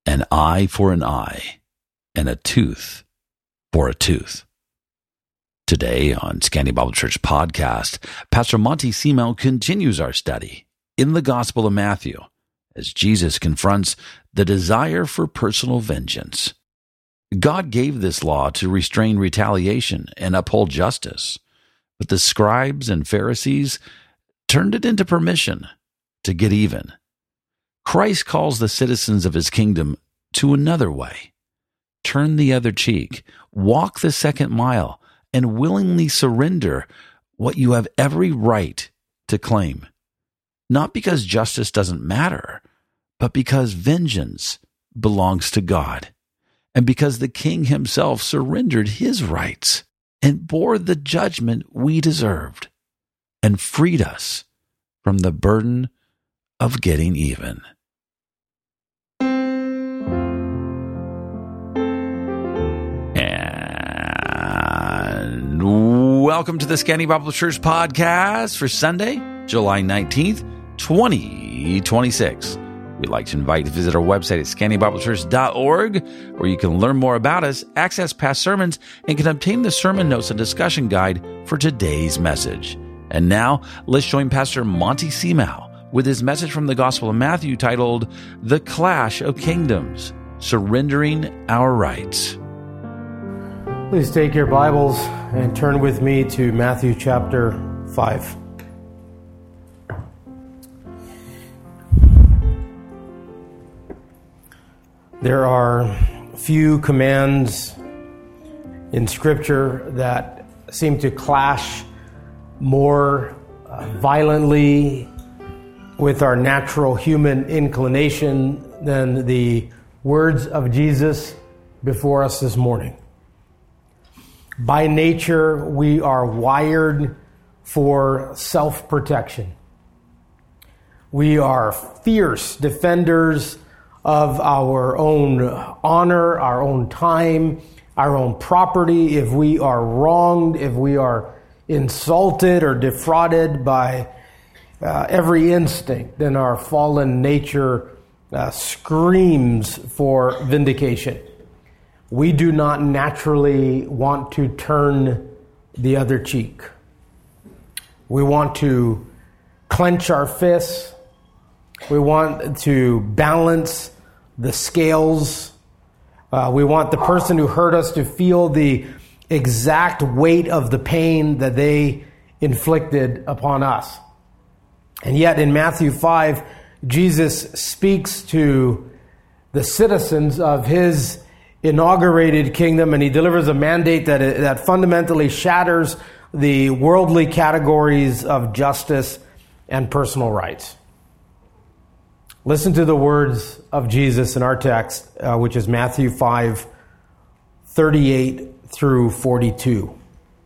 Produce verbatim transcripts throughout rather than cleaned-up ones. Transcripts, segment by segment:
An eye for an eye, and a tooth for a tooth. Today on Scandia Bible Church podcast, Pastor Monty Simao continues our study in the Gospel of Matthew as Jesus confronts the desire for personal vengeance. God gave this law to restrain retaliation and uphold justice, but the scribes and Pharisees turned it into permission to get even. Christ calls the citizens of his kingdom to another way. Turn the other cheek, walk the second mile, and willingly surrender what you have every right to claim. Not because justice doesn't matter, but because vengeance belongs to God, and because the King himself surrendered his rights and bore the judgment we deserved and freed us from the burden of getting even. And welcome to the Scandia Bible Church podcast for Sunday, July nineteenth, twenty twenty-six. We'd like to invite you to visit our website at scandia bible church dot org, where you can learn more about us, access past sermons, and can obtain the sermon notes and discussion guide for today's message. And now, let's join Pastor Monty Simao with his message from the Gospel of Matthew titled, The Clash of Kingdoms, Surrendering Our Rights. Please take your Bibles and turn with me to Matthew chapter five. There are few commands in Scripture that seem to clash more uh, violently with our natural human inclination than the words of Jesus before us this morning. By nature, we are wired for self-protection. We are fierce defenders of our own honor, our own time, our own property. If we are wronged, if we are insulted or defrauded by uh, every instinct, then our fallen nature uh, screams for vindication. We do not naturally want to turn the other cheek. We want to clench our fists. We want to balance the scales. Uh, we want the person who hurt us to feel the exact weight of the pain that they inflicted upon us. And yet in Matthew five, Jesus speaks to the citizens of his inaugurated kingdom, and he delivers a mandate that that fundamentally shatters the worldly categories of justice and personal rights. Listen to the words of Jesus in our text, uh, which is Matthew five, thirty-eight through forty-two.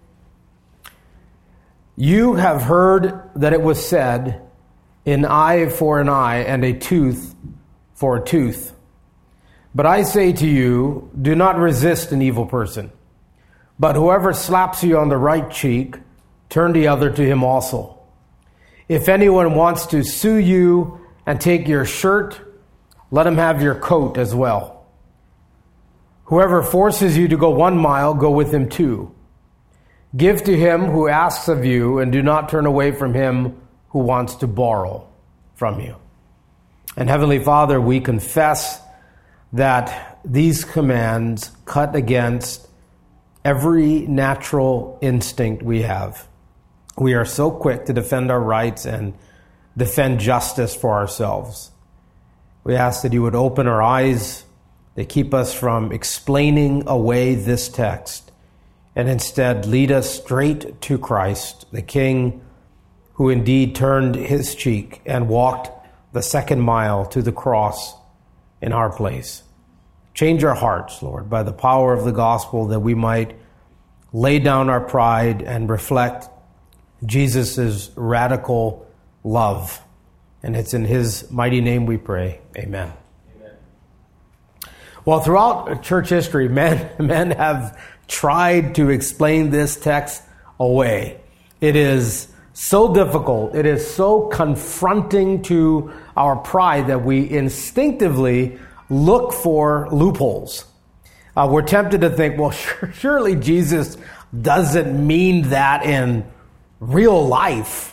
You have heard that it was said, an eye for an eye and a tooth for a tooth. But I say to you, do not resist an evil person. But whoever slaps you on the right cheek, turn the other to him also. If anyone wants to sue you and take your shirt, let him have your coat as well. Whoever forces you to go one mile, go with him two. Give to him who asks of you, and do not turn away from him who wants to borrow from you. And Heavenly Father, we confess that these commands cut against every natural instinct we have. We are so quick to defend our rights and defend justice for ourselves. We ask that you would open our eyes to keep us from explaining away this text, and instead lead us straight to Christ, the King who indeed turned his cheek and walked the second mile to the cross in our place. Change our hearts, Lord, by the power of the gospel, that we might lay down our pride and reflect Jesus' radical love. And it's in his mighty name we pray. Amen. Amen. Well, throughout church history, men, men have tried to explain this text away. It is so difficult. It is so confronting to our pride that we instinctively look for loopholes. Uh, we're tempted to think, well, surely Jesus doesn't mean that in real life.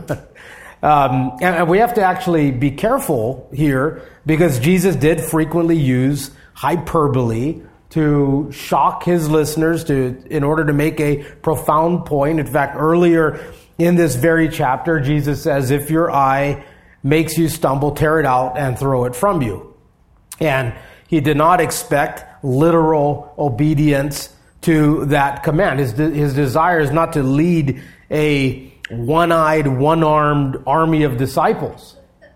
um, and, and we have to actually be careful here, because Jesus did frequently use hyperbole to shock his listeners to in order to make a profound point. In fact, earlier in this very chapter, Jesus says, if your eye makes you stumble, tear it out and throw it from you. And he did not expect literal obedience to that command. His, de- his desire is not to lead a one-eyed, one-armed army of disciples.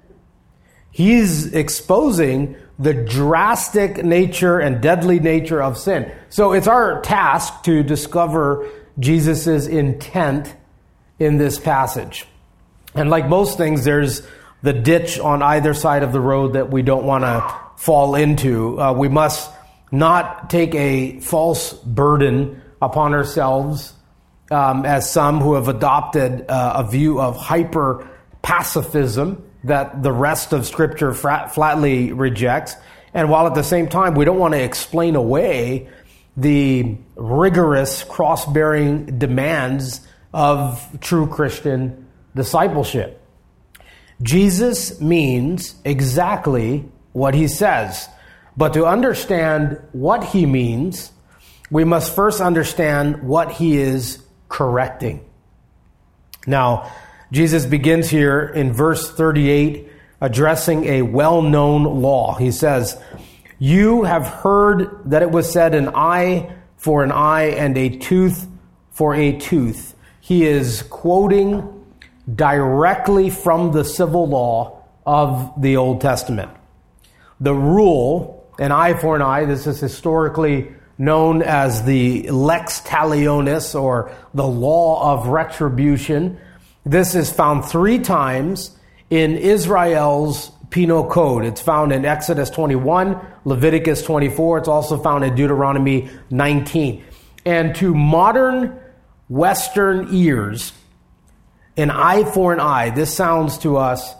He's exposing the drastic nature and deadly nature of sin. So it's our task to discover Jesus' intent in this passage. And like most things, there's the ditch on either side of the road that we don't want to fall into. Uh, we must not take a false burden upon ourselves, um, as some who have adopted uh, a view of hyper pacifism that the rest of Scripture flat, flatly rejects. And while at the same time, we don't want to explain away the rigorous cross-bearing demands of true Christian discipleship. Jesus means exactly what he says. But to understand what he means, we must first understand what he is correcting. Now, Jesus begins here in verse thirty-eight, addressing a well-known law. He says, "You have heard that it was said, an eye for an eye and a tooth for a tooth." He is quoting directly from the civil law of the Old Testament. The rule, an eye for an eye, this is historically known as the lex talionis, or the law of retribution. This is found three times in Israel's penal code. It's found in Exodus twenty-one, Leviticus twenty-four. It's also found in Deuteronomy nineteen. And to modern Western ears, an eye for an eye, this sounds to us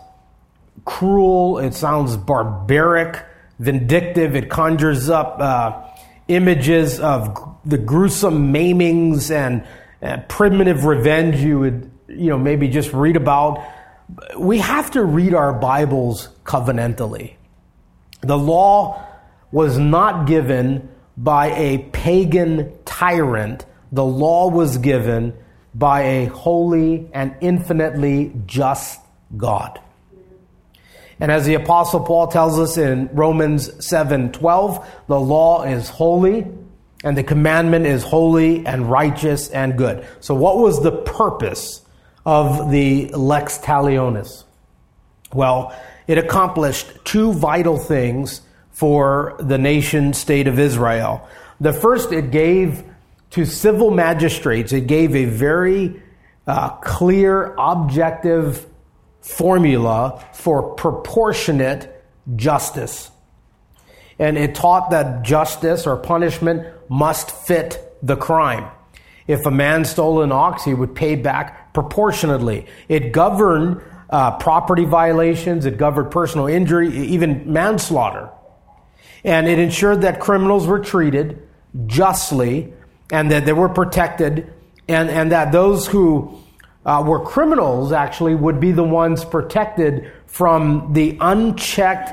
cruel. It sounds barbaric, vindictive. It conjures up uh, images of the gruesome maimings and uh, primitive revenge you would, you know, maybe just read about. We have to read our Bibles covenantally. The law was not given by a pagan tyrant. The law was given by a holy and infinitely just God. And as the Apostle Paul tells us in Romans seven twelve, the law is holy and the commandment is holy and righteous and good. So what was the purpose of the lex talionis? Well, it accomplished two vital things for the nation state of Israel. The first, it gave to civil magistrates, it gave a very uh, clear, objective formula for proportionate justice. And it taught that justice or punishment must fit the crime. If a man stole an ox, he would pay back proportionately. It governed uh, property violations, it governed personal injury, even manslaughter. And it ensured that criminals were treated justly and that they were protected, and, and that those who uh, were criminals actually would be the ones protected from the unchecked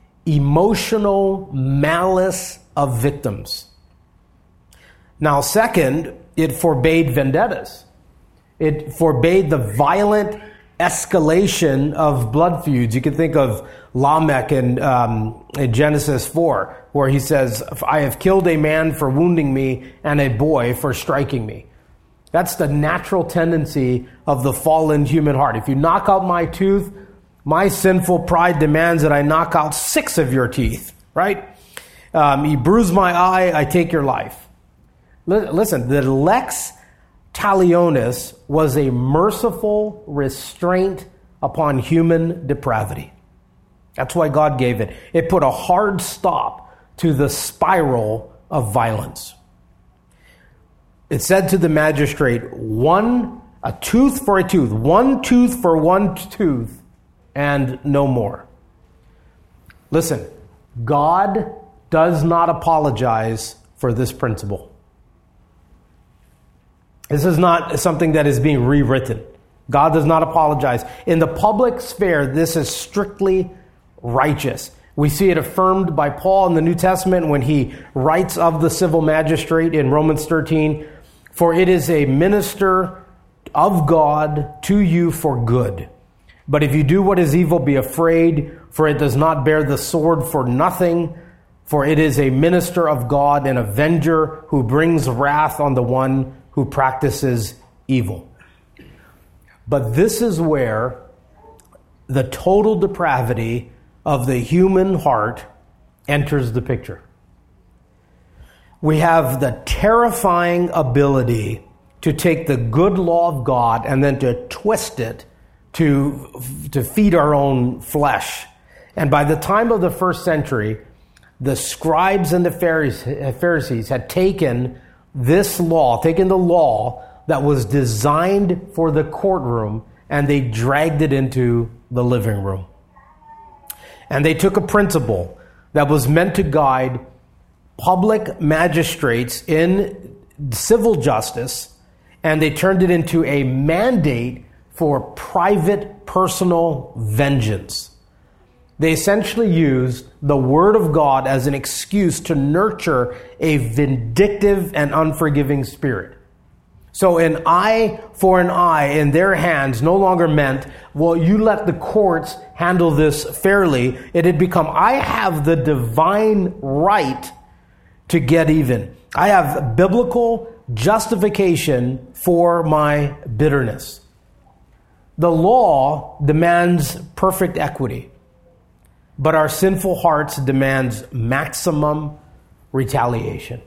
emotional malice of victims. Now, second, it forbade vendettas. It forbade the violent escalation of blood feuds. You can think of Lamech in, um, in Genesis four, where he says, "I have killed a man for wounding me and a boy for striking me." That's the natural tendency of the fallen human heart. If you knock out my tooth, my sinful pride demands that I knock out six of your teeth, right? Um, you bruise my eye, I take your life. Listen, the lex talionis was a merciful restraint upon human depravity. That's why God gave it. It put a hard stop to the spiral of violence. It said to the magistrate, one, a tooth for a tooth, one tooth for one tooth, and no more. Listen, God does not apologize for this principle. This is not something that is being rewritten. God does not apologize. In the public sphere, this is strictly righteous. We see it affirmed by Paul in the New Testament when he writes of the civil magistrate in Romans thirteen, for it is a minister of God to you for good. But if you do what is evil, be afraid, for it does not bear the sword for nothing, for it is a minister of God, an avenger who brings wrath on the one who practices evil. But this is where the total depravity of the human heart enters the picture. We have the terrifying ability to take the good law of God and then to twist it to, to feed our own flesh. And by the time of the first century, the scribes and the Pharisees had taken this law, taken the law that was designed for the courtroom, and they dragged it into the living room. And they took a principle that was meant to guide public magistrates in civil justice, and they turned it into a mandate for private, personal vengeance. They essentially used the Word of God as an excuse to nurture a vindictive and unforgiving spirit. So an eye for an eye in their hands no longer meant, well, you let the courts handle this fairly. It had become, I have the divine right to get even. I have biblical justification for my bitterness. The law demands perfect equity, but our sinful hearts demands maximum retaliation.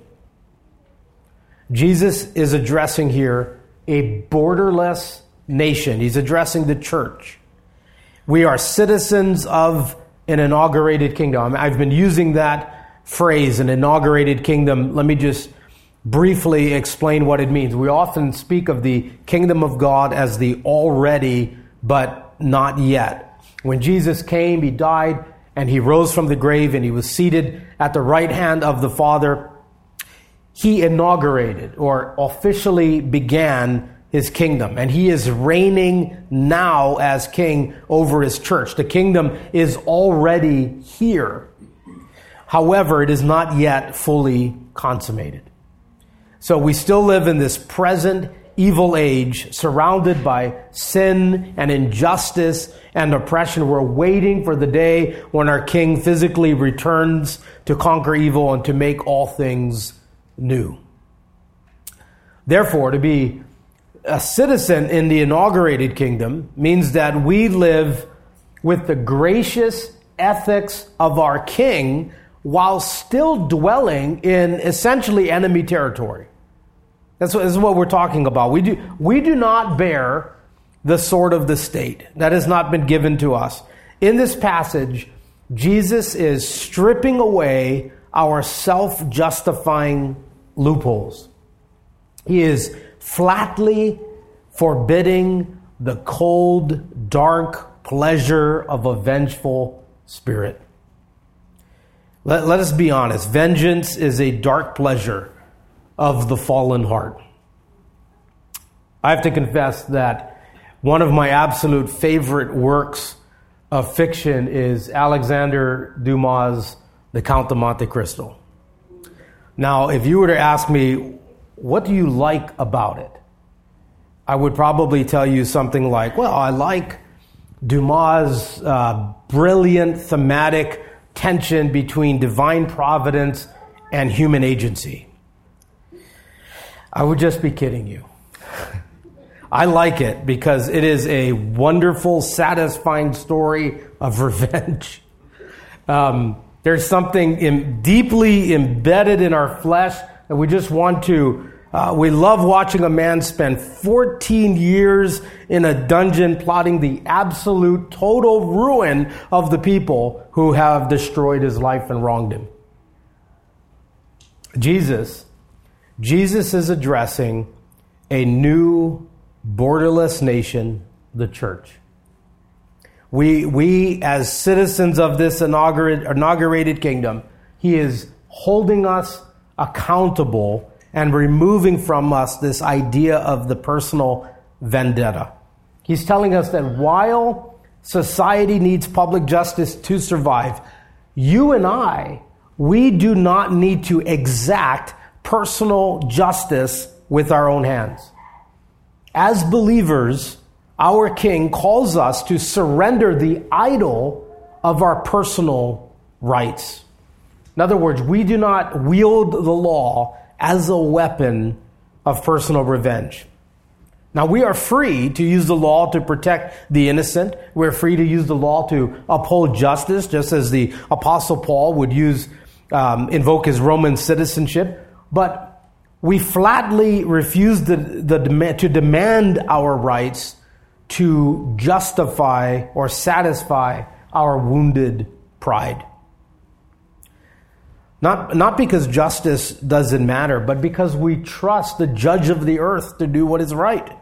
Jesus is addressing here a borderless nation. He's addressing the church. We are citizens of an inaugurated kingdom. I've been using that phrase, an inaugurated kingdom. Let me just briefly explain what it means. We often speak of the kingdom of God as the already, but not yet. When Jesus came, he died, and he rose from the grave, and he was seated at the right hand of the Father. He inaugurated or officially began his kingdom, and he is reigning now as king over his church. The kingdom is already here. However, it is not yet fully consummated. So we still live in this present evil age, surrounded by sin and injustice and oppression. We're waiting for the day when our king physically returns to conquer evil and to make all things new. Therefore, to be a citizen in the inaugurated kingdom means that we live with the gracious ethics of our king while still dwelling in essentially enemy territory. That's what, this is what we're talking about. We do, we do not bear the sword of the state. That has not been given to us. In this passage, Jesus is stripping away our self-justifying loopholes. He is flatly forbidding the cold, dark pleasure of a vengeful spirit. Let, let us be honest. Vengeance is a dark pleasure of the fallen heart. I have to confess that one of my absolute favorite works of fiction is Alexander Dumas' The Count of Monte Cristo. Now, if you were to ask me, what do you like about it? I would probably tell you something like, well, I like Dumas' uh, brilliant thematic tension between divine providence and human agency. I would just be kidding you. I like it because it is a wonderful, satisfying story of revenge. Um, there's something in, deeply embedded in our flesh that we just want to, uh, we love watching a man spend fourteen years in a dungeon plotting the absolute total ruin of the people who have destroyed his life and wronged him. Jesus, Jesus is addressing a new borderless nation, the church. We, we as citizens of this inaugurated, inaugurated kingdom, he is holding us accountable and removing from us this idea of the personal vendetta. He's telling us that while society needs public justice to survive, you and I, we do not need to exact personal justice with our own hands. As believers, our King calls us to surrender the idol of our personal rights. In other words, we do not wield the law as a weapon of personal revenge. Now, we are free to use the law to protect the innocent. We're free to use the law to uphold justice, just as the Apostle Paul would use, um, invoke his Roman citizenship. But we flatly refuse the, the demand, to demand our rights to justify or satisfy our wounded pride. Not, not because justice doesn't matter, but because we trust the judge of the earth to do what is right.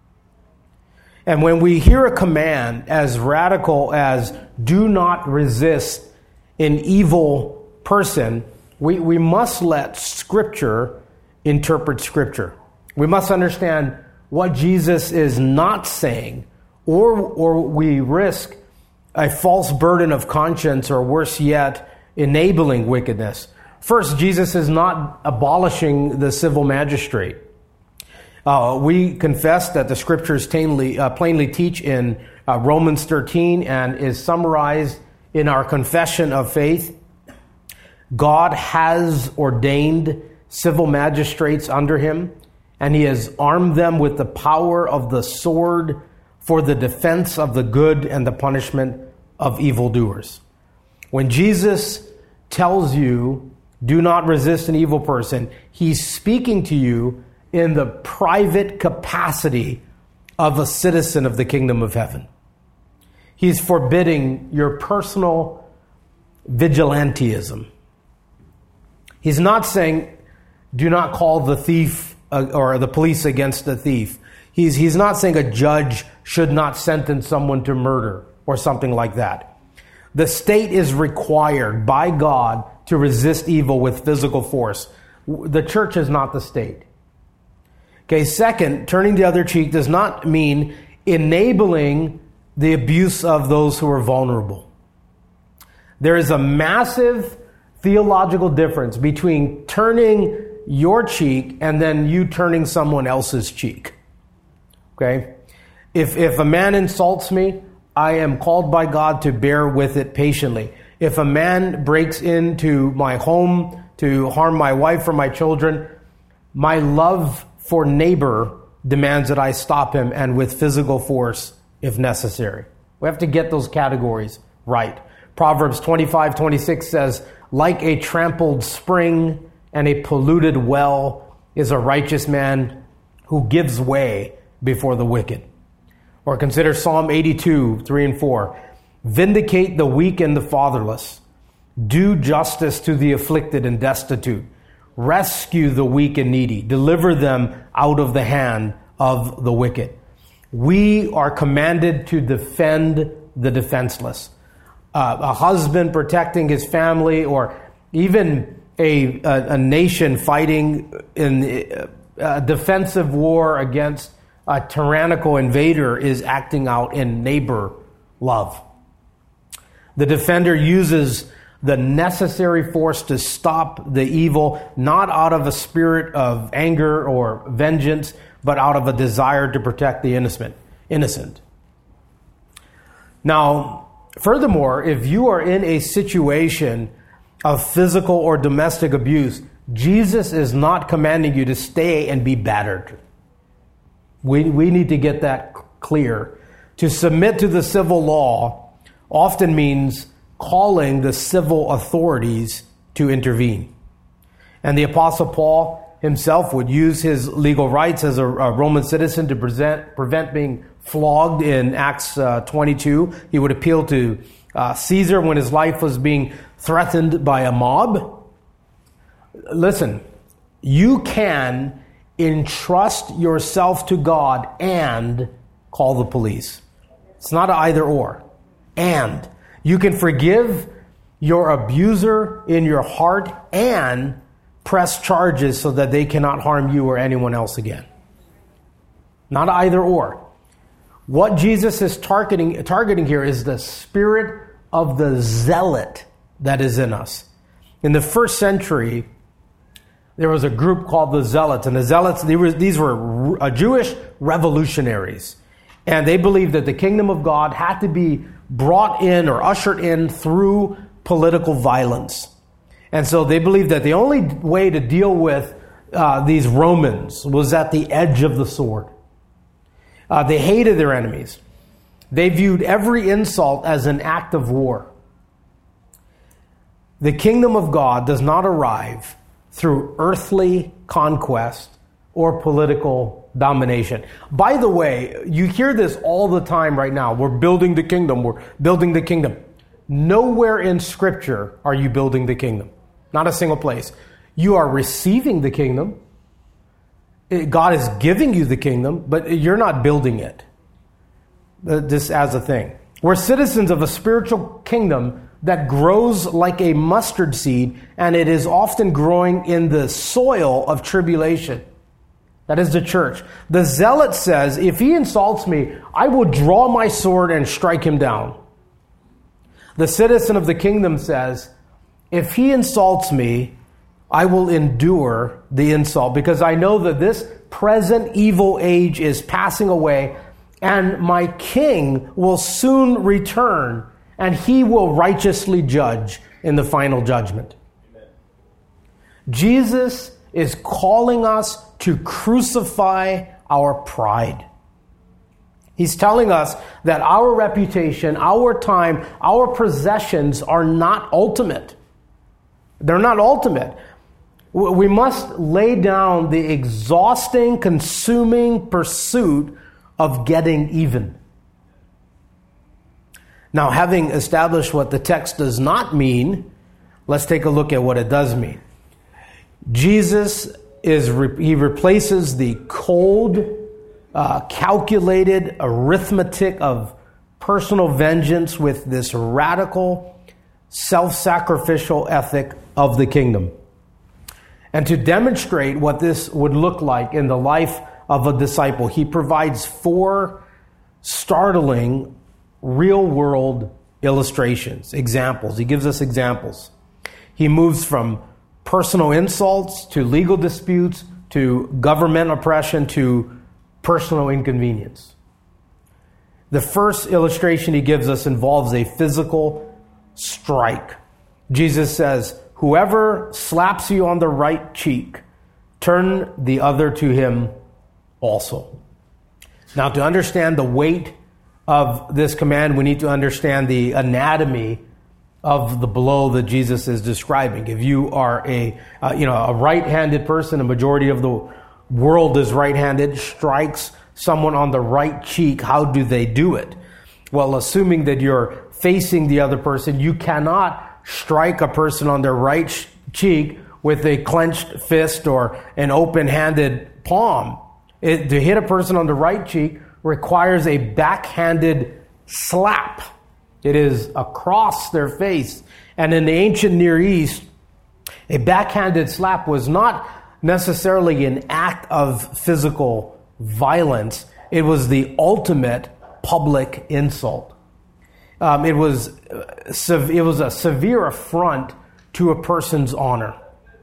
And when we hear a command as radical as do not resist an evil person, we, we must let Scripture interpret Scripture. We must understand what Jesus is not saying, or, or we risk a false burden of conscience, or worse yet, enabling wickedness. First, Jesus is not abolishing the civil magistrate. Uh, we confess that the Scriptures plainly, uh, plainly teach in uh, Romans thirteen and is summarized in our confession of faith. God has ordained civil magistrates under him, and he has armed them with the power of the sword for the defense of the good and the punishment of evildoers. When Jesus tells you, do not resist an evil person, he's speaking to you in the private capacity of a citizen of the kingdom of heaven. He's forbidding your personal vigilantism. He's not saying, do not call the thief uh, or the police against the thief. He's, he's not saying a judge should not sentence someone to murder or something like that. The state is required by God to resist evil with physical force. The church is not the state. Okay, second, turning the other cheek does not mean enabling the abuse of those who are vulnerable. There is a massive theological difference between turning your cheek and then you turning someone else's cheek. Okay? If, if a man insults me, I am called by God to bear with it patiently. If a man breaks into my home to harm my wife or my children, my love for neighbor demands that I stop him, and with physical force if necessary. We have to get those categories right. Proverbs twenty-five twenty-six says, like a trampled spring and a polluted well is a righteous man who gives way before the wicked. Or consider Psalm eighty-two, three and four. Vindicate the weak and the fatherless. Do justice to the afflicted and destitute. Rescue the weak and needy. Deliver them out of the hand of the wicked. We are commanded to defend the defenseless. Uh, a husband protecting his family, or even a, a, a nation fighting in a defensive war against a tyrannical invader, is acting out in neighbor love. The defender uses the necessary force to stop the evil, not out of a spirit of anger or vengeance, but out of a desire to protect the innocent. innocent. Now, furthermore, if you are in a situation of physical or domestic abuse, Jesus is not commanding you to stay and be battered. We, we need to get that clear. To submit to the civil law often means calling the civil authorities to intervene. And the Apostle Paul himself would use his legal rights as a, a Roman citizen to present, prevent being flogged in Acts uh, twenty-two. He would appeal to uh, Caesar when his life was being threatened by a mob. Listen, you can entrust yourself to God and call the police. It's not an either or. And you can forgive your abuser in your heart and press charges so that they cannot harm you or anyone else again. Not either or. What Jesus is targeting, targeting here is the spirit of the zealot that is in us. In the first century, there was a group called the Zealots. And the Zealots, they were, these were uh, Jewish revolutionaries. And they believed that the kingdom of God had to be brought in or ushered in through political violence. And so they believed that the only way to deal with uh, these Romans was at the edge of the sword. Uh, they hated their enemies. They viewed every insult as an act of war. The kingdom of God does not arrive through earthly conquest or political domination. By the way, you hear this all the time right now. We're building the kingdom. We're building the kingdom. Nowhere in Scripture are you building the kingdom. Not a single place. You are receiving the kingdom. God is giving you the kingdom, but you're not building it. This as a thing. We're citizens of a spiritual kingdom that grows like a mustard seed, and it is often growing in the soil of tribulation. That is the church. The zealot says, if he insults me, I will draw my sword and strike him down. The citizen of the kingdom says, if he insults me, I will endure the insult because I know that this present evil age is passing away and my king will soon return and he will righteously judge in the final judgment. Amen. Jesus is calling us to crucify our pride. He's telling us that our reputation, our time, our possessions are not ultimate. They're not ultimate. We must lay down the exhausting, consuming pursuit of getting even. Now, having established what the text does not mean, let's take a look at what it does mean. Jesus is, he replaces the cold, uh, calculated arithmetic of personal vengeance with this radical, self-sacrificial ethic of the kingdom. And to demonstrate what this would look like in the life of a disciple, he provides four startling real-world illustrations, examples. He gives us examples. He moves from personal insults to legal disputes to government oppression to personal inconvenience. The first illustration he gives us involves a physical strike. Jesus says, whoever slaps you on the right cheek, turn the other to him also. Now, to understand the weight of this command, we need to understand the anatomy of the blow that Jesus is describing. If you are a, uh, you know, a right-handed person, a majority of the world is right-handed, strikes someone on the right cheek, how do they do it? Well, assuming that you're facing the other person, you cannot strike a person on their right sh- cheek with a clenched fist or an open-handed palm. It, to hit a person on the right cheek requires a backhanded slap. It is across their face. And in the ancient Near East, a backhanded slap was not necessarily an act of physical violence. It was the ultimate public insult. Um, it was it was a severe affront to a person's honor.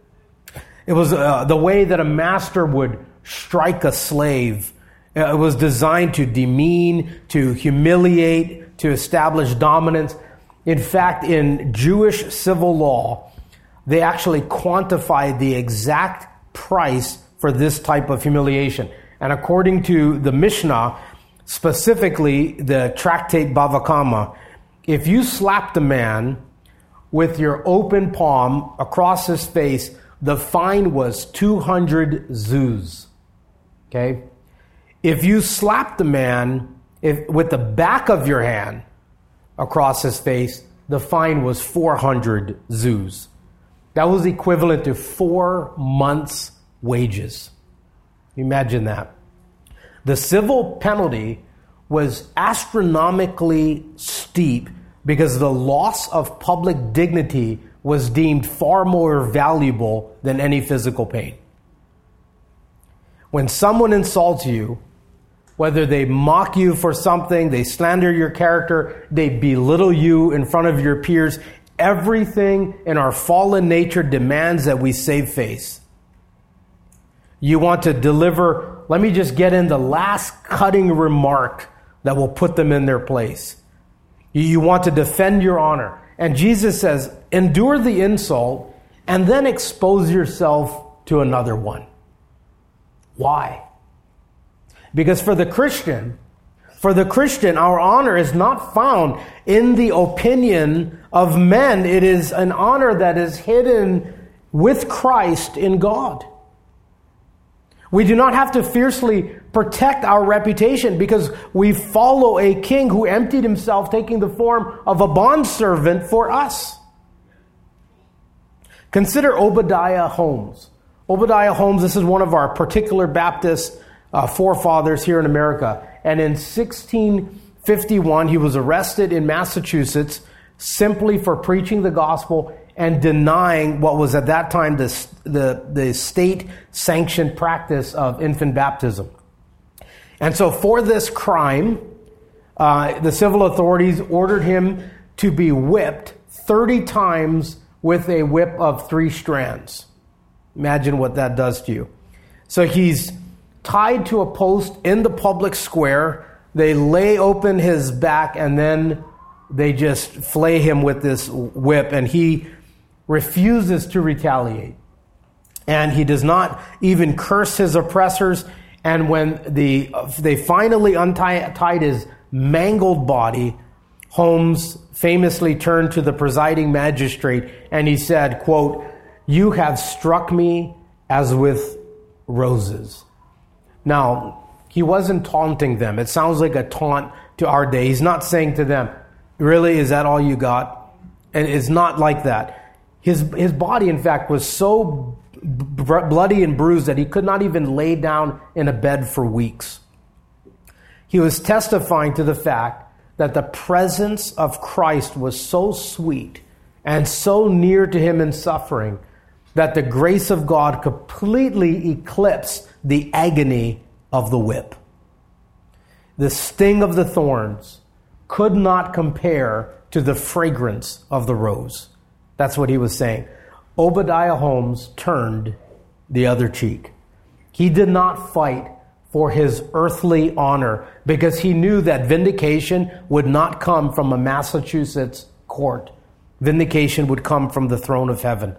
It was uh, the way that a master would strike a slave. It was designed to demean, to humiliate, to establish dominance. In fact, in Jewish civil law, they actually quantified the exact price for this type of humiliation. And according to the Mishnah, specifically the tractate Bava Kama, if you slapped a man with your open palm across his face, the fine was two hundred zuz. Okay? If you slapped the man if, with the back of your hand across his face, the fine was four hundred zuz. That was equivalent to four months' wages. Imagine that. The civil penalty was astronomically steep because the loss of public dignity was deemed far more valuable than any physical pain. When someone insults you, whether they mock you for something, they slander your character, they belittle you in front of your peers, everything in our fallen nature demands that we save face. You want to deliver, let me just get in the last cutting remark that will put them in their place. You want to defend your honor. And Jesus says, endure the insult and then expose yourself to another one. Why? Because for the Christian, for the Christian, our honor is not found in the opinion of men. It is an honor that is hidden with Christ in God. We do not have to fiercely protect our reputation because we follow a king who emptied himself, taking the form of a bondservant for us. Consider Obadiah Holmes. Obadiah Holmes, this is one of our particular Baptist uh, forefathers here in America. And in sixteen fifty-one, he was arrested in Massachusetts simply for preaching the gospel and denying what was at that time the, the, the state-sanctioned practice of infant baptism. And so for this crime, uh, the civil authorities ordered him to be whipped thirty times with a whip of three strands. Imagine what that does to you. So he's tied to a post in the public square. They lay open his back and then they just flay him with this whip, and he refuses to retaliate. And he does not even curse his oppressors. And when the they finally untied his mangled body, Holmes famously turned to the presiding magistrate and he said, quote, "You have struck me as with roses." Now, he wasn't taunting them. It sounds like a taunt to our day. He's not saying to them, "Really, is that all you got?" And it's not like that. His his body, in fact, was so b- bloody and bruised that he could not even lay down in a bed for weeks. He was testifying to the fact that the presence of Christ was so sweet and so near to him in suffering that the grace of God completely eclipsed the agony of the whip. The sting of the thorns could not compare to the fragrance of the rose. That's what he was saying. Obadiah Holmes turned the other cheek. He did not fight for his earthly honor because he knew that vindication would not come from a Massachusetts court. Vindication would come from the throne of heaven.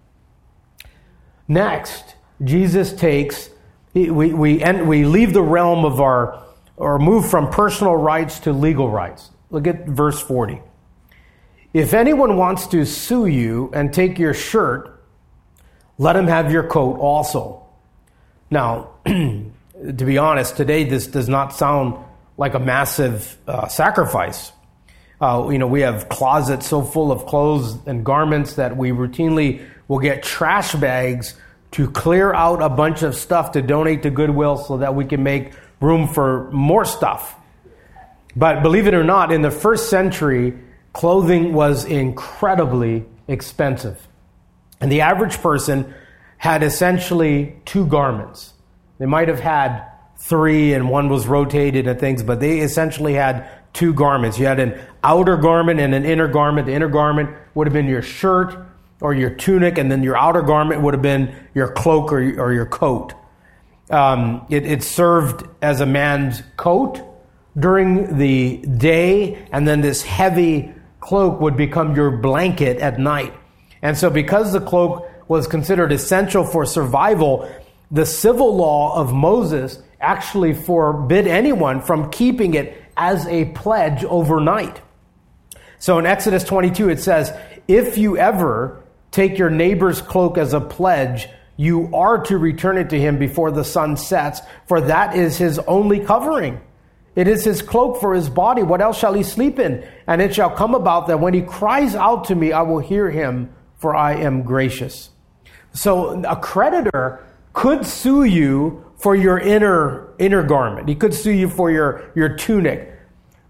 Next, Jesus takes, we, we, and we leave the realm of our, or move from personal rights to legal rights. Look at verse forty. "If anyone wants to sue you and take your shirt, let him have your coat also." Now, to be honest, today this does not sound like a massive uh, sacrifice. Uh, you know, we have closets so full of clothes and garments that we routinely will get trash bags to clear out a bunch of stuff to donate to Goodwill so that we can make room for more stuff. But believe it or not, in the first century, clothing was incredibly expensive. And the average person had essentially two garments. They might have had three and one was rotated and things, but they essentially had two garments. You had an outer garment and an inner garment. The inner garment would have been your shirt or your tunic, and then your outer garment would have been your cloak or, or your coat. Um, it, it served as a man's coat during the day, and then this heavy cloak would become your blanket at night. And so because the cloak was considered essential for survival, the civil law of Moses actually forbid anyone from keeping it as a pledge overnight. So in Exodus twenty-two, it says, "If you ever take your neighbor's cloak as a pledge, you are to return it to him before the sun sets, for that is his only covering. It is his cloak for his body. What else shall he sleep in? And it shall come about that when he cries out to me, I will hear him, for I am gracious." So a creditor could sue you for your inner inner garment. He could sue you for your, your tunic.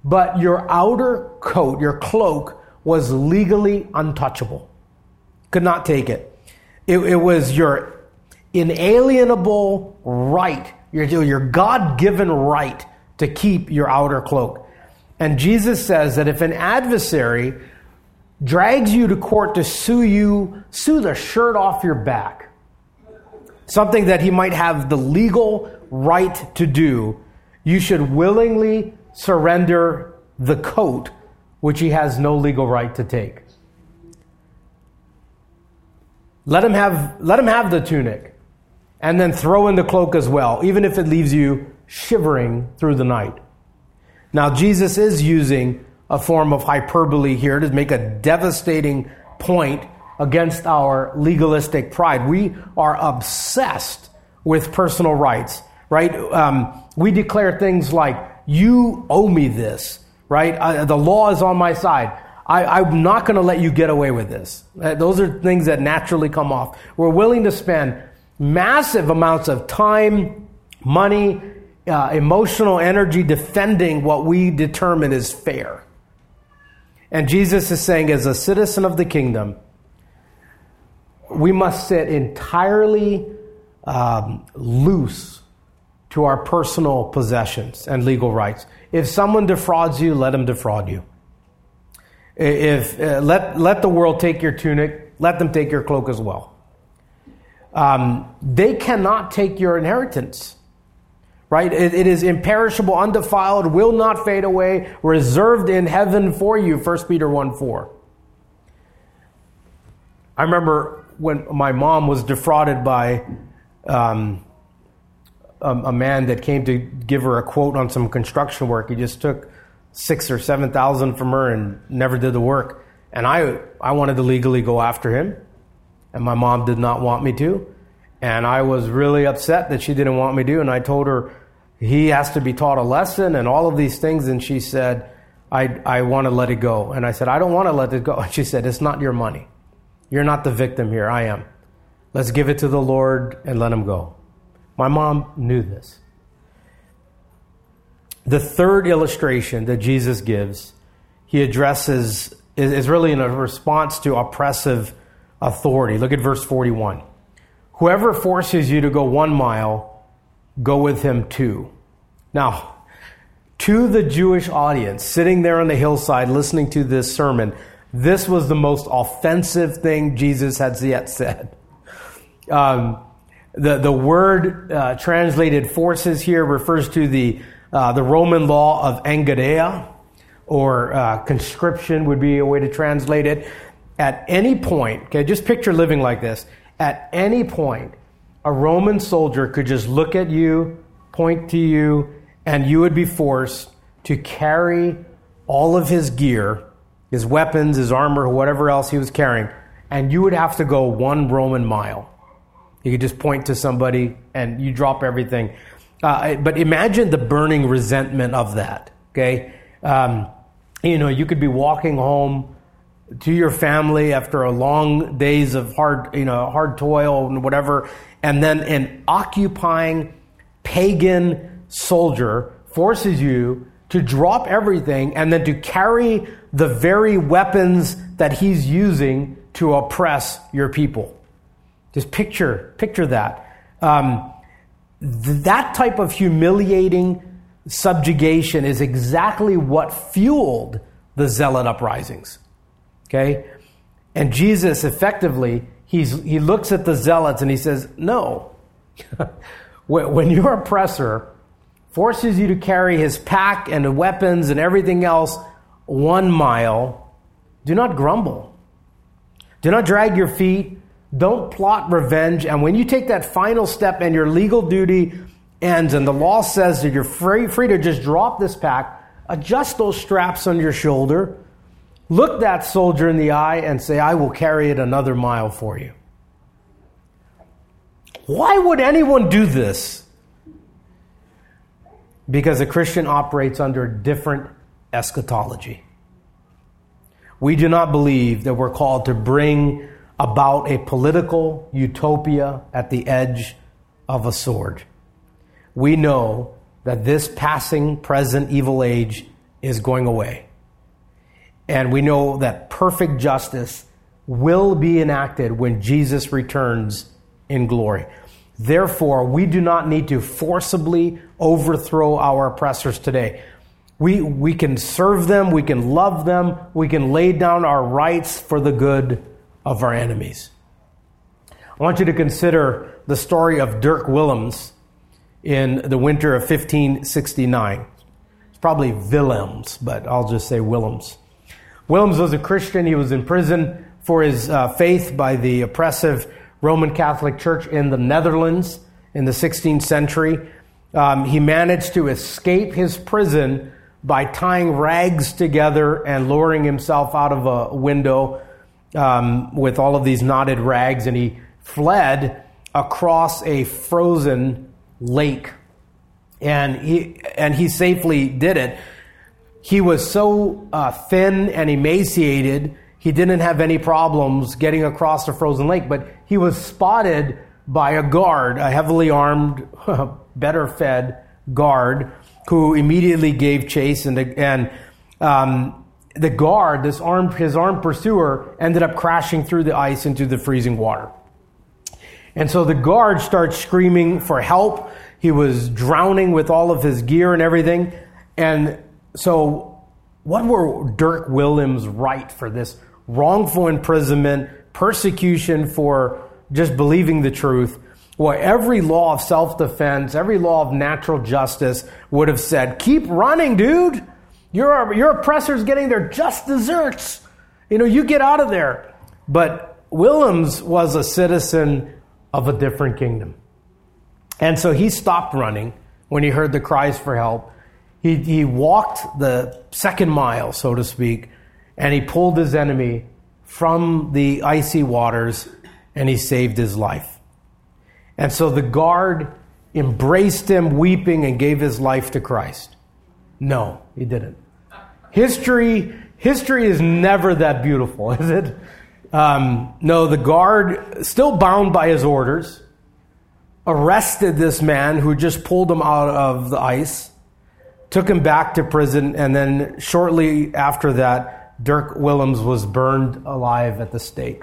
but your outer coat, your cloak, was legally untouchable. Could not take it. It, it was your inalienable right, your, your God-given right to keep your outer cloak. And Jesus says that if an adversary drags you to court to sue you, sue the shirt off your back, something that he might have the legal right to do, you should willingly surrender the coat, which he has no legal right to take. Let him have, let him have the tunic, and then throw in the cloak as well, even if it leaves you shivering through the night. Now, Jesus is using a form of hyperbole here to make a devastating point against our legalistic pride. We are obsessed with personal rights, right? Um, we declare things like, you owe me this, right? Uh, the law is on my side. I, I'm not going to let you get away with this. Uh, those are things that naturally come off. We're willing to spend massive amounts of time, money, uh, emotional energy defending what we determine is fair. And Jesus is saying, as a citizen of the kingdom, we must sit entirely um, loose to our personal possessions and legal rights. If someone defrauds you, let him defraud you. If uh, let let the world take your tunic, let them take your cloak as well. Um, they cannot take your inheritance, right? It, it is imperishable, undefiled, will not fade away, reserved in heaven for you. First Peter one four. I remember when my mom was defrauded by um, a, a man that came to give her a quote on some construction work. He just took six or seven thousand from her and never did the work. And I, I wanted to legally go after him, and my mom did not want me to. And I was really upset that she didn't want me to. And I told her he has to be taught a lesson and all of these things. And she said, I, I want to let it go. And I said, I don't want to let it go. And she said, it's not your money. You're not the victim here. I am. Let's give it to the Lord and let him go. My mom knew this. The third illustration that Jesus gives, he addresses, is, is really in a response to oppressive authority. Look at verse forty-one. Whoever forces you to go one mile, go with him two. Now, to the Jewish audience sitting there on the hillside listening to this sermon, this was the most offensive thing Jesus had yet said. Um, the, the word uh, translated forces here refers to the Uh, the Roman law of engadea, or uh, conscription would be a way to translate it. At any point, okay, just picture living like this. At any point, a Roman soldier could just look at you, point to you, and you would be forced to carry all of his gear, his weapons, his armor, whatever else he was carrying, and you would have to go one Roman mile. You could just point to somebody and you drop everything. Uh, but imagine the burning resentment of that, okay? Um, you know, you could be walking home to your family after a long days of hard, you know, hard toil and whatever, and then an occupying pagan soldier forces you to drop everything and then to carry the very weapons that he's using to oppress your people. Just picture, picture that. Um, That type of humiliating subjugation is exactly what fueled the Zealot uprisings. Okay? And Jesus effectively, he's, he looks at the Zealots and he says, no. When your oppressor forces you to carry his pack and the weapons and everything else one mile, do not grumble. Do not drag your feet. Don't plot revenge. And when you take that final step and your legal duty ends and the law says that you're free, free to just drop this pack, adjust those straps on your shoulder, look that soldier in the eye and say, I will carry it another mile for you. Why would anyone do this? Because a Christian operates under a different eschatology. We do not believe that we're called to bring about a political utopia at the edge of a sword. We know that this passing present evil age is going away. And we know that perfect justice will be enacted when Jesus returns in glory. Therefore, we do not need to forcibly overthrow our oppressors today. We, we can serve them, we can love them, we can lay down our rights for the good of our enemies. I want you to consider the story of Dirk Willems in the winter of fifteen sixty-nine. It's probably Willems, but I'll just say Willems. Willems was a Christian. He was in prison for his uh, faith by the oppressive Roman Catholic Church in the Netherlands in the sixteenth century. Um, he managed to escape his prison by tying rags together and lowering himself out of a window um, with all of these knotted rags, and he fled across a frozen lake. And he and he safely did it. He was so uh, thin and emaciated, he didn't have any problems getting across the frozen lake, but he was spotted by a guard, a heavily armed, better fed guard, who immediately gave chase, and the, and um, the guard, this armed, his armed pursuer, ended up crashing through the ice into the freezing water. And so the guard starts screaming for help. He was drowning with all of his gear and everything. And so what were Dirk Willems' right for this wrongful imprisonment, persecution for just believing the truth? Well, every law of self-defense, every law of natural justice would have said, keep running, dude. Your, your oppressor's getting their just desserts. You know, you get out of there. But Willems was a citizen of a different kingdom. And so he stopped running when he heard the cries for help. He, he walked the second mile, so to speak, and he pulled his enemy from the icy waters, and he saved his life. And so the guard embraced him, weeping, and gave his life to Christ. No, he didn't. History, history is never that beautiful, is it? Um, no, the guard, still bound by his orders, arrested this man who just pulled him out of the ice, took him back to prison, and then shortly after that, Dirk Willems was burned alive at the stake.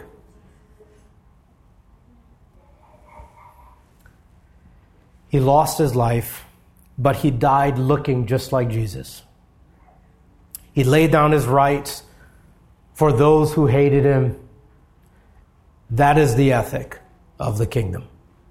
He lost his life, but he died looking just like Jesus. He laid down his rights for those who hated him. That is the ethic of the kingdom.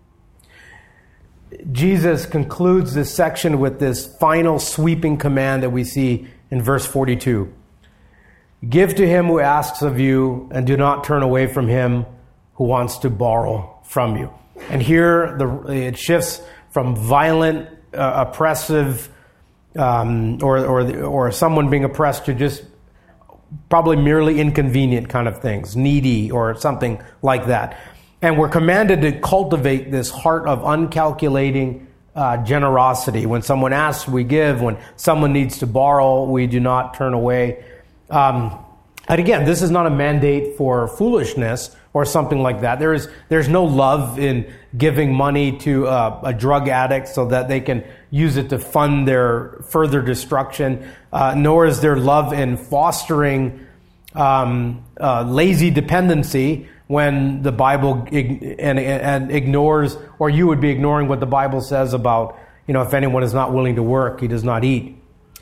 Jesus concludes this section with this final sweeping command that we see in verse forty-two. Give to him who asks of you, and do not turn away from him who wants to borrow from you. And here the, it shifts from violent, uh, oppressive, um, or, or, or someone being oppressed to just probably merely inconvenient kind of things, needy or something like that. And we're commanded to cultivate this heart of uncalculating uh, generosity. When someone asks, we give. When someone needs to borrow, we do not turn away. Um, and again, this is not a mandate for foolishness or something like that. There is there's no love in giving money to uh, a drug addict so that they can use it to fund their further destruction. Uh, nor is there love in fostering um, uh, lazy dependency when the Bible ig- and, and ignores, or you would be ignoring what the Bible says about, you know, if anyone is not willing to work, he does not eat.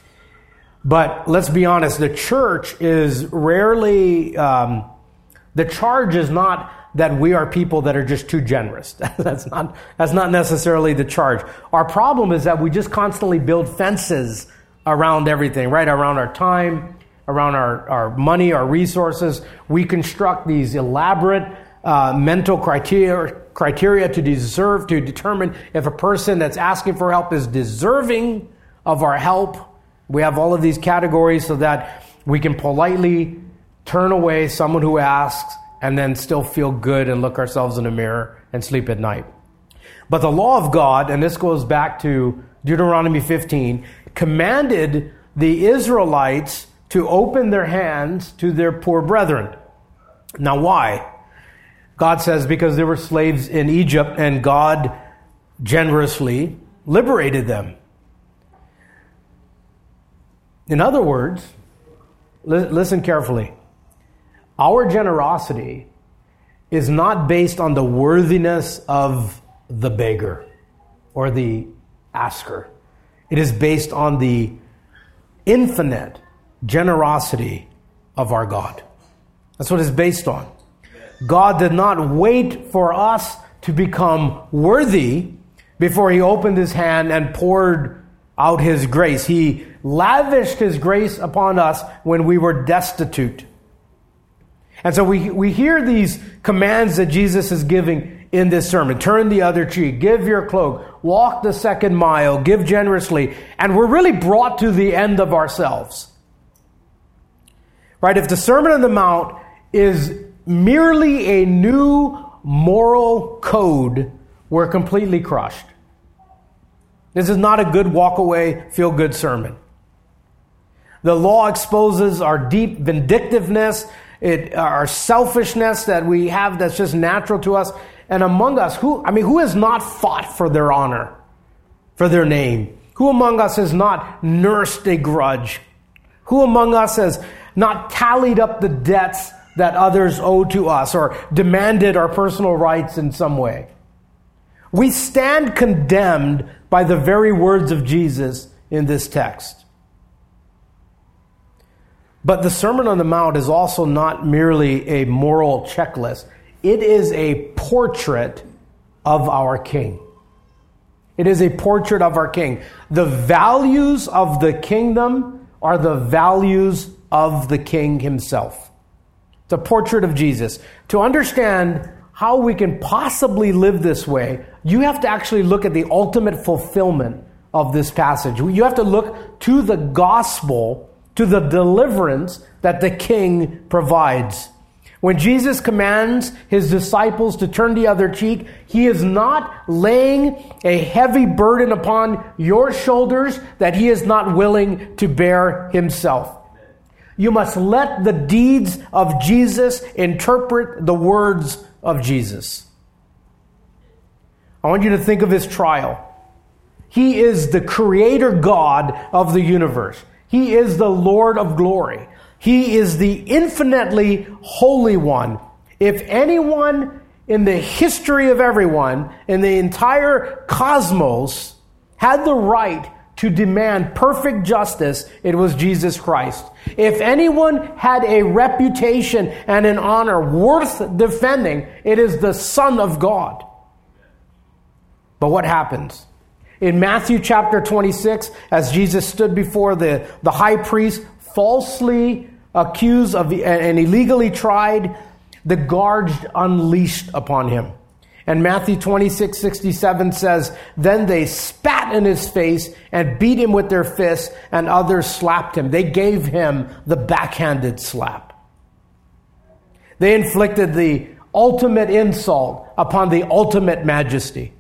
But let's be honest, the church is rarely, um, the charge is not that we are people that are just too generous. That's not, that's not necessarily the charge. Our problem is that we just constantly build fences around everything, right? Around our time, around our, our money, our resources. We construct these elaborate uh, mental criteria, criteria to deserve, to determine if a person that's asking for help is deserving of our help. We have all of these categories so that we can politely turn away someone who asks and then still feel good and look ourselves in the mirror and sleep at night. But the law of God, and this goes back to Deuteronomy fifteen, commanded the Israelites to open their hands to their poor brethren. Now why? God says because they were slaves in Egypt and God generously liberated them. In other words, li- listen carefully. Our generosity is not based on the worthiness of the beggar or the asker. It is based on the infinite generosity of our God. That's what it's based on. God did not wait for us to become worthy before He opened His hand and poured out His grace. He lavished His grace upon us when we were destitute. And so we, we hear these commands that Jesus is giving in this sermon. Turn the other cheek, give your cloak, walk the second mile, give generously. And we're really brought to the end of ourselves. Right? If the Sermon on the Mount is merely a new moral code, we're completely crushed. This is not a good walk away, feel good sermon. The law exposes our deep vindictiveness, it, our selfishness that we have that's just natural to us. And among us, who, I mean, who has not fought for their honor, for their name? Who among us has not nursed a grudge? Who among us has not tallied up the debts that others owe to us or demanded our personal rights in some way? We stand condemned by the very words of Jesus in this text. But the Sermon on the Mount is also not merely a moral checklist. It is a portrait of our King. It is a portrait of our King. The values of the kingdom are the values of the King Himself. It's a portrait of Jesus. To understand how we can possibly live this way, you have to actually look at the ultimate fulfillment of this passage. You have to look to the gospel, to the deliverance that the King provides. When Jesus commands His disciples to turn the other cheek, He is not laying a heavy burden upon your shoulders that He is not willing to bear Himself. You must let the deeds of Jesus interpret the words of Jesus. I want you to think of His trial. He is the creator God of the universe. He is the Lord of glory. He is the infinitely holy one. If anyone in the history of everyone, in the entire cosmos, had the right to demand perfect justice, it was Jesus Christ. If anyone had a reputation and an honor worth defending, it is the Son of God. But what happens? In Matthew chapter twenty-six, as Jesus stood before the, the high priest, falsely accused of and illegally tried, the guards unleashed upon Him. And Matthew twenty-six sixty-seven says, then they spat in His face and beat Him with their fists, and others slapped Him. They gave Him the backhanded slap. They inflicted the ultimate insult upon the ultimate majesty.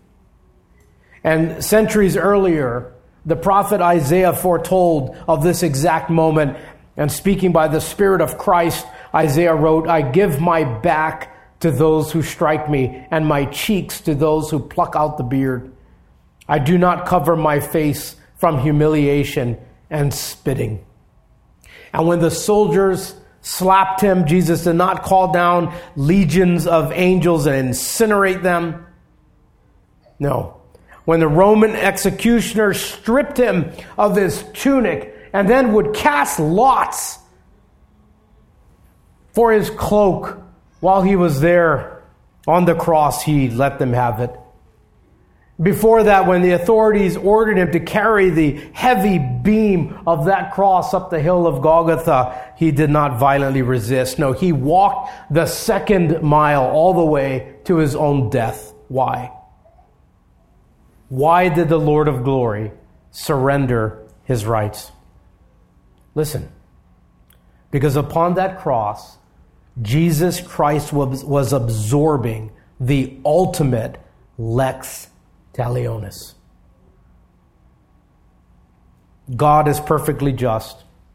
And centuries earlier, the prophet Isaiah foretold of this exact moment. And speaking by the Spirit of Christ, Isaiah wrote, I give my back to those who strike me, and my cheeks to those who pluck out the beard. I do not cover my face from humiliation and spitting. And when the soldiers slapped Him, Jesus did not call down legions of angels and incinerate them. No. When the Roman executioners stripped Him of His tunic and then would cast lots for His cloak while He was there on the cross, He let them have it. Before that, when the authorities ordered Him to carry the heavy beam of that cross up the hill of Golgotha, He did not violently resist. No, He walked the second mile all the way to His own death. Why? Why did the Lord of glory surrender His rights? Listen, because upon that cross, Jesus Christ was, was absorbing the ultimate lex talionis. God is perfectly just.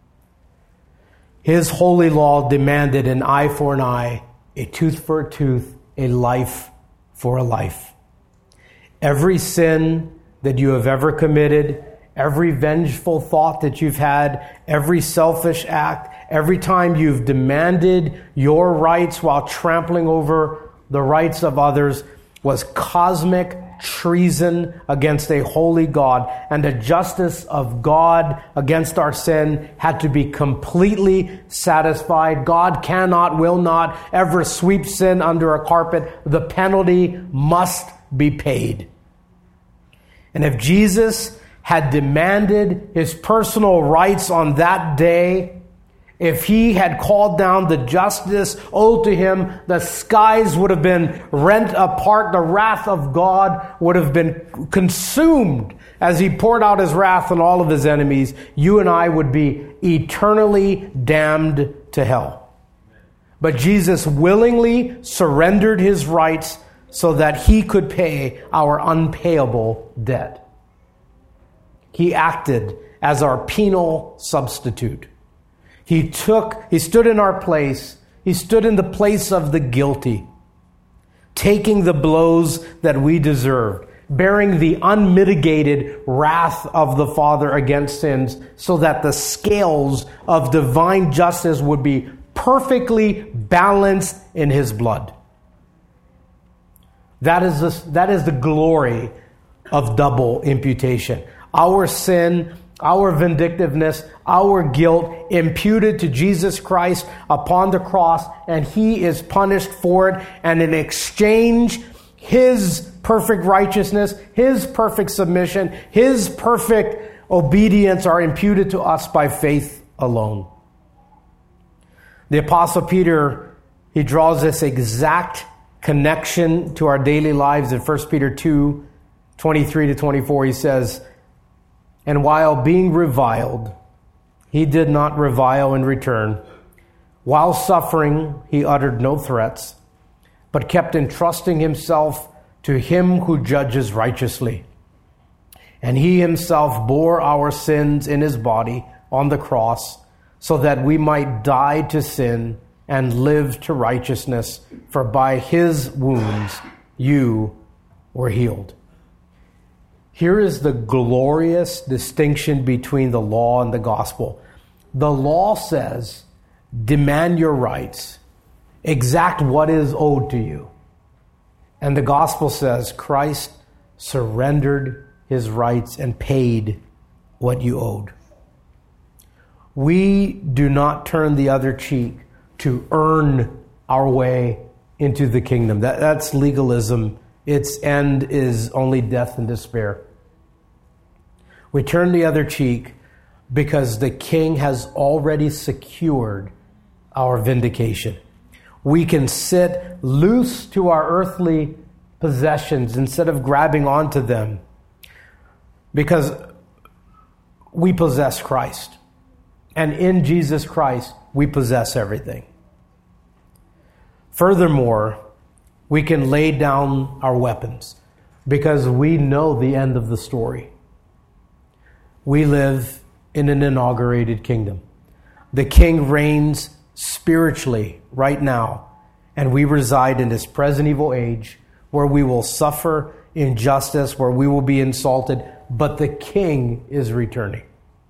His holy law demanded an eye for an eye, a tooth for a tooth, a life for a life. Every sin that you have ever committed, every vengeful thought that you've had, every selfish act, every time you've demanded your rights while trampling over the rights of others was cosmic treason against a holy God. And the justice of God against our sin had to be completely satisfied. God cannot, will not ever sweep sin under a carpet. The penalty must be paid. And if Jesus had demanded his personal rights on that day, if he had called down the justice owed to him, the skies would have been rent apart. The wrath of God would have been consumed as he poured out his wrath on all of his enemies. You and I would be eternally damned to hell. But Jesus willingly surrendered his rights so that he could pay our unpayable debt. He acted as our penal substitute. He took, he stood in our place. He stood in the place of the guilty, taking the blows that we deserved, bearing the unmitigated wrath of the Father against sins, so that the scales of divine justice would be perfectly balanced in his blood. That is the, that is the glory of double imputation. Our sin, our vindictiveness, our guilt imputed to Jesus Christ upon the cross, and he is punished for it. And in exchange, his perfect righteousness, his perfect submission, his perfect obedience are imputed to us by faith alone. The Apostle Peter, he draws this exact connection to our daily lives in First Peter two, twenty-three to twenty-four. He says, "And while being reviled, he did not revile in return. While suffering, he uttered no threats, but kept entrusting himself to him who judges righteously. And he himself bore our sins in his body on the cross, so that we might die to sin and live to righteousness. For by his wounds you were healed." Here is the glorious distinction between the law and the gospel. The law says, demand your rights, exact what is owed to you. And the gospel says, Christ surrendered his rights and paid what you owed. We do not turn the other cheek to earn our way into the kingdom. That, that's legalism. Its end is only death and despair. We turn the other cheek because the King has already secured our vindication. We can sit loose to our earthly possessions instead of grabbing onto them because we possess Christ. And in Jesus Christ, we possess everything. Furthermore, we can lay down our weapons because we know the end of the story. We live in an inaugurated kingdom. The King reigns spiritually right now, and we reside in this present evil age where we will suffer injustice, where we will be insulted, but the King is returning.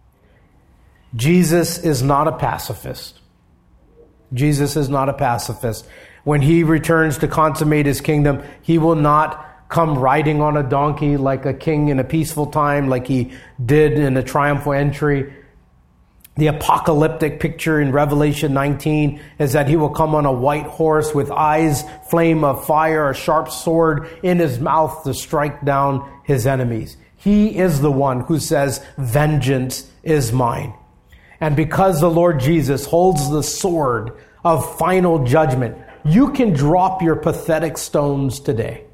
Jesus is not a pacifist. Jesus is not a pacifist. When he returns to consummate his kingdom, he will not come riding on a donkey like a king in a peaceful time, like he did in a triumphal entry. The apocalyptic picture in Revelation nineteen is that he will come on a white horse with eyes, flame of fire, a sharp sword in his mouth to strike down his enemies. He is the one who says, vengeance is mine. And because the Lord Jesus holds the sword of final judgment, you can drop your pathetic stones today.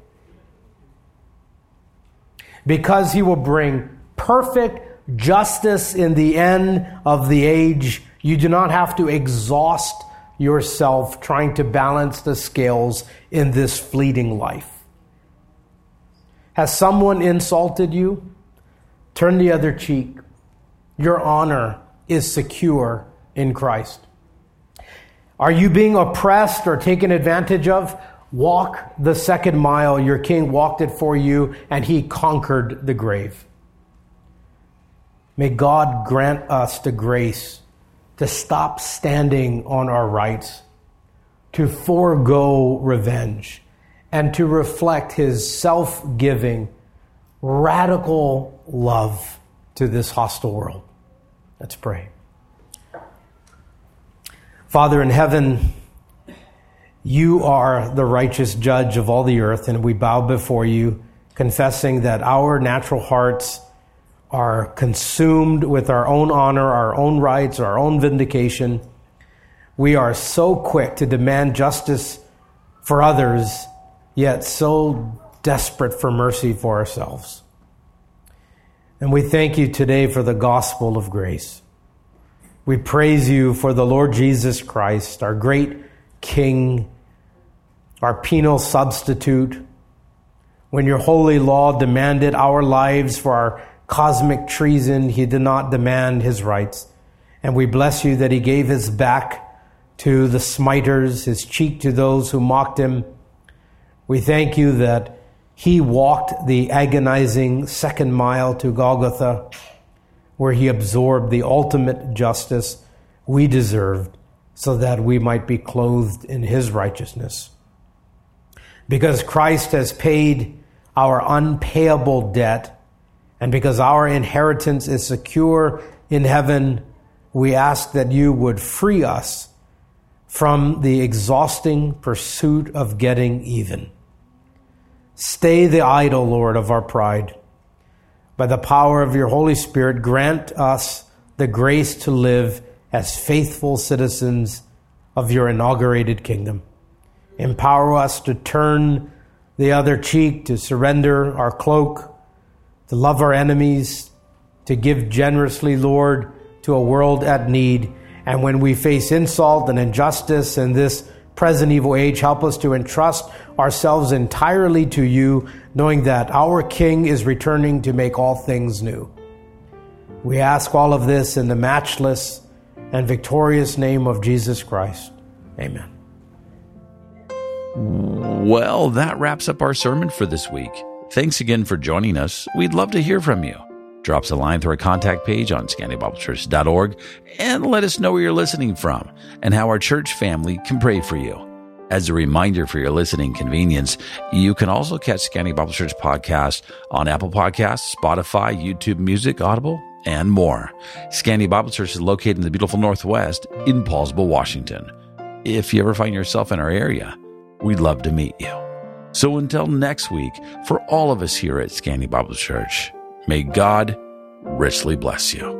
Because he will bring perfect justice in the end of the age, you do not have to exhaust yourself trying to balance the scales in this fleeting life. Has someone insulted you? Turn the other cheek. Your honor is secure in Christ. Are you being oppressed or taken advantage of? Walk the second mile. Your King walked it for you, and he conquered the grave. May God grant us the grace to stop standing on our rights, to forego revenge, and to reflect his self-giving, radical love to this hostile world. Let's pray. Father in heaven, you are the righteous judge of all the earth, and we bow before you, confessing that our natural hearts are consumed with our own honor, our own rights, our own vindication. We are so quick to demand justice for others, yet so desperate for mercy for ourselves. And we thank you today for the gospel of grace. We praise you for the Lord Jesus Christ, our great King, our penal substitute. When your holy law demanded our lives for our cosmic treason, he did not demand his rights. And we bless you that he gave his back to the smiters, his cheek to those who mocked him. We thank you that he walked the agonizing second mile to Golgotha, where he absorbed the ultimate justice we deserved, so that we might be clothed in his righteousness. Because Christ has paid our unpayable debt, and because our inheritance is secure in heaven, we ask that you would free us from the exhausting pursuit of getting even. Stay the idol, Lord, of our pride. By the power of your Holy Spirit, grant us the grace to live as faithful citizens of your inaugurated kingdom. Empower us to turn the other cheek, to surrender our cloak, to love our enemies, to give generously, Lord, to a world at need. And when we face insult and injustice in this present evil age, help us to entrust ourselves entirely to you, knowing that our King is returning to make all things new. We ask all of this in the matchless and victorious name of Jesus Christ. Amen. Well, that wraps up our sermon for this week. Thanks again for joining us. We'd love to hear from you. Drop us a line through our contact page on scanty bible church dot org and let us know where you're listening from and how our church family can pray for you. As a reminder for your listening convenience, you can also catch Scanty Bible Church podcast on Apple Podcasts, Spotify, YouTube Music, Audible, and more. Scanty Bible Church is located in the beautiful Northwest in Paulsville, Washington. If you ever find yourself in our area, we'd love to meet you. So until next week, for all of us here at Scanty Bible Church, may God richly bless you.